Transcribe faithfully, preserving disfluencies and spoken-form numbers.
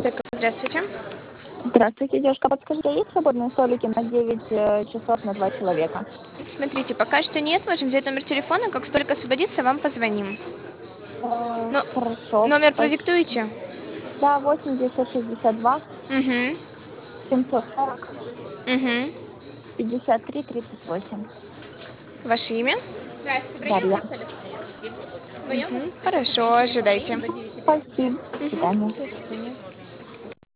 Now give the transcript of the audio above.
Стойка, здравствуйте. Здравствуйте, девушка. Подскажите, есть свободные столики на девять э, часов на два человека? Смотрите, пока что нет, можем взять номер телефона, как столько освободится, вам позвоним. Э, Ну, хорошо. номер Спасибо. продиктуете? Да, восемь девятьсот шестьдесят два Угу, семьсот сорок угу. пятьдесят три тридцать восемь. Ваше имя? Дарья. Мгм, хорошо, ожидайте. Спасибо. До Мгм, свидания. до свидания.